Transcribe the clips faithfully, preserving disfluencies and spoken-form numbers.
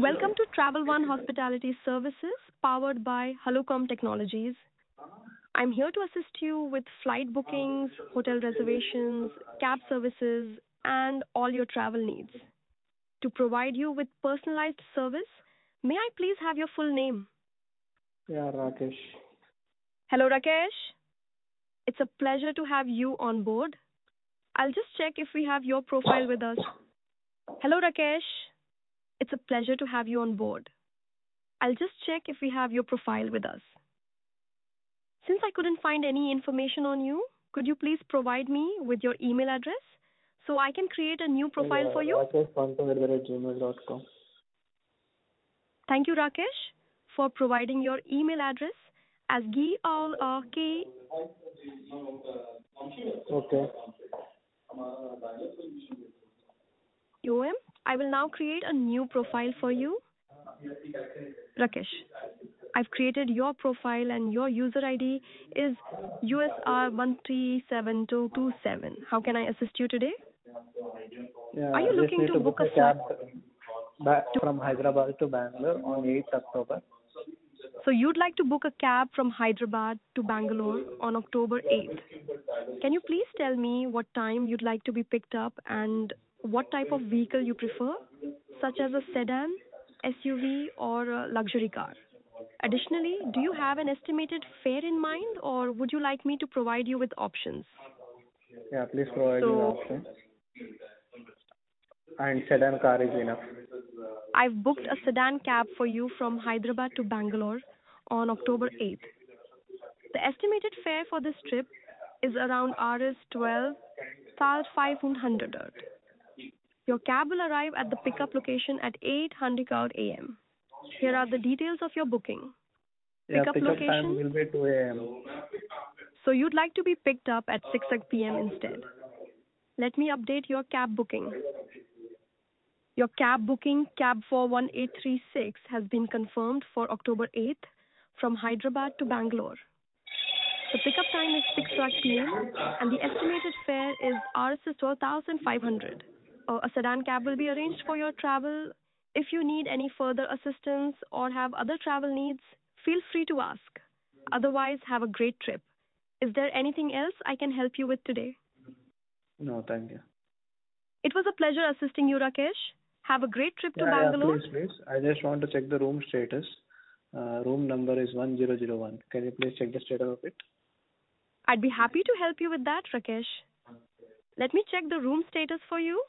Welcome to Travel One Hospitality Services powered by Halocom Technologies. I'm here to assist you with flight bookings, hotel reservations, cab services, and all your travel needs. To provide you with personalized service, may I please have your full name? Yeah, Rakesh. Hello, Rakesh. It's a pleasure to have you on board. I'll just check if we have your profile with us. Hello, Rakesh. It's a pleasure to have you on board. I'll just check if we have your profile with us. Since I couldn't find any information on you, could you please provide me with your email address so I can create a new profile Yeah, for you? Rakesh Pantu at gmail dot com. Thank you, Rakesh, for providing your email address as G R R K. Okay. U M. I will now create a new profile for you. Rakesh, I've created your profile and your user I D is U S R one three seven two two seven. How can I assist you today? Yeah, Are you I just looking need to to book book a a flight? cab back from Hyderabad to Bangalore on eighth October. So you'd like to book a cab from Hyderabad to Bangalore on October eighth. Can you please tell me what time you'd like to be picked up and what type of vehicle you prefer, such as a sedan, S U V, or a luxury car? Additionally, do you have an estimated fare in mind, or would you like me to provide you with options? Yeah, please provide me the So option. And sedan car is enough. I've booked a sedan cab for you from Hyderabad to Bangalore on October eighth. The estimated fare for this trip is around R S twelve thousand five hundred. Your cab will arrive at the pickup location at eight hundred a m. Here are the details of your booking. Yeah, Pickup pickup time location. will be two a m. So you'd like to be picked up at six p m instead. Let me update your cab booking. Your cab booking, cab four one eight three six, has been confirmed for October eighth from Hyderabad to Bangalore. The pickup time is six p m and the estimated fare is R S twelve thousand five hundred. Uh, a sedan cab will be arranged for your travel. If you need any further assistance or have other travel needs, feel free to ask. Otherwise, have a great trip. Is there anything else I can help you with today? No, thank you. It was a pleasure assisting you, Rakesh. Have a great trip to Yeah, yeah, Bangalore. please, please. I just want to check the room status. Uh, room number is one zero zero one. Can you please check the status of it? I'd be happy to help you with that, Rakesh. Let me check the room status for you.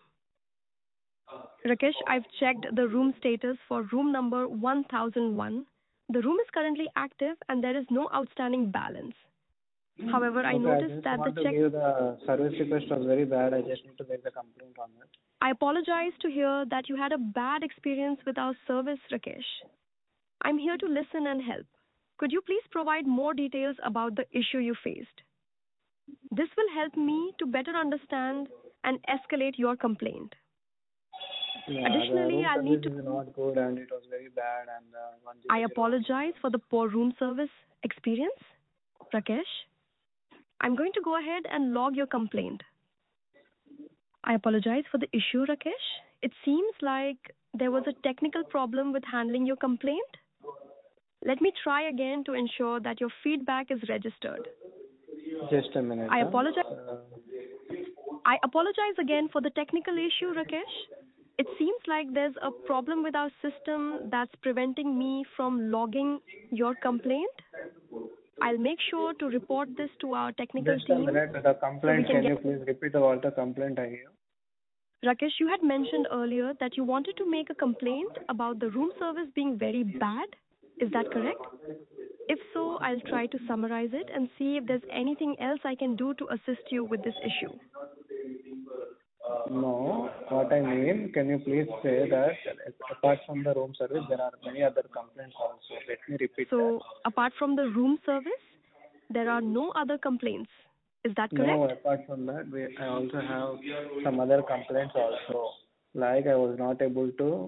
Rakesh, I've checked the room status for room number one thousand one. The room is currently active and there is no outstanding balance. However, I Okay, I noticed just that the want to check... give the service request was very bad. I just need to make the complaint on it. I apologize to hear that you had a bad experience with our service, Rakesh. I'm here to listen and help. Could you please provide more details about the issue you faced? This will help me to better understand and escalate your complaint. Yeah, Additionally, the room I'll need service to... is not good and it was very bad and uh, one zero I zero one. apologize for the poor room service experience, Rakesh. I'm going to go ahead and log your complaint. I apologize for the issue, Rakesh. It seems like there was a technical problem with handling your complaint. Let me try again to ensure that your feedback is registered. Just a minute. I Huh? apologize. Uh, I apologize again for the technical issue, Rakesh. It seems like there's a problem with our system that's preventing me from logging your complaint. I'll make sure to report this to our technical just a team. minute. The So we complaint, can can get... you please repeat about the complaint I hear? Rakesh, you had mentioned earlier that you wanted to make a complaint about the room service being very bad. Is that correct? If so, I'll try to summarize it and see if there's anything else I can do to assist you with this issue. No, what I mean, can you please say that apart from the room service, there are many other complaints also. Let me repeat that. So, apart from the room service, there are no other complaints. Is that correct? No, apart from that, we, I also have some other complaints also. Like I was not able to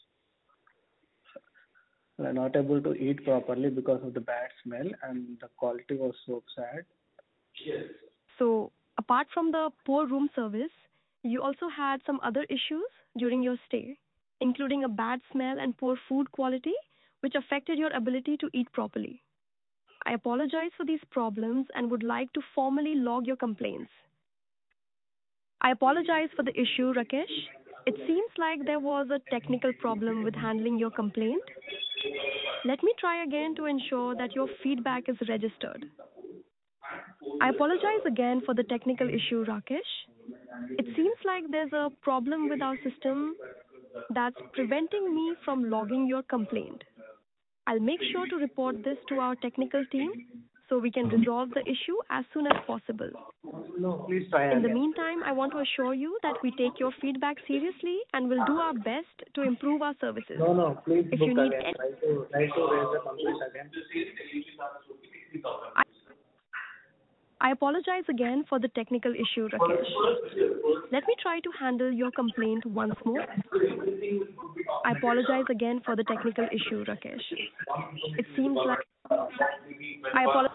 uh, not able to eat properly because of the bad smell and the quality was so sad. So, apart from the poor room service, you also had some other issues during your stay. including a bad smell and poor food quality, which affected your ability to eat properly. I apologize for these problems and would like to formally log your complaints. I apologize for the issue, Rakesh. It seems like there was a technical problem with handling your complaint. Let me try again to ensure that your feedback is registered. I apologize again for the technical issue, Rakesh. It seems like there's a problem with our system that's preventing me from logging your complaint. I'll make sure to report this to our technical team so we can resolve the issue as soon as possible. No, please try In the again. meantime, I want to assure you that we take your feedback seriously and will do our best to improve our services. No, no, please If book you need again. any, Try to, try to raise the complaint again. I, I apologize again for the technical issue, Rakesh. Let me try to handle your complaint once more. I apologize again for the technical issue, Rakesh. It seems like I apologize.